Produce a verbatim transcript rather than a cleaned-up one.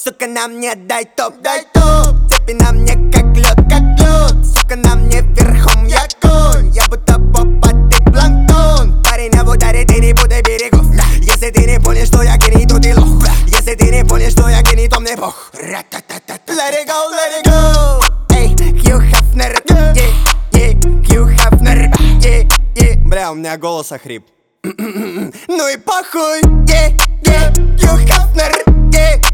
сука, на мне дай топ, дай топ. Цепи на мне как лед, как лед. Сука, на мне верхом я конь. Я будто попа, ты планктон. Парень в ударе, ты не буду берегов. Если ты не понял, что я гений, то ты лох. Если ты не понял, что я гений, то мне бог. Let it go, let it go. Эй, Хью Хафнер, yeah, yeah, Хью Хафнер, yeah, yeah. Бля, у меня голос охрип. Ну и похуй, yeah, yeah, Хью Хафнер, yeah,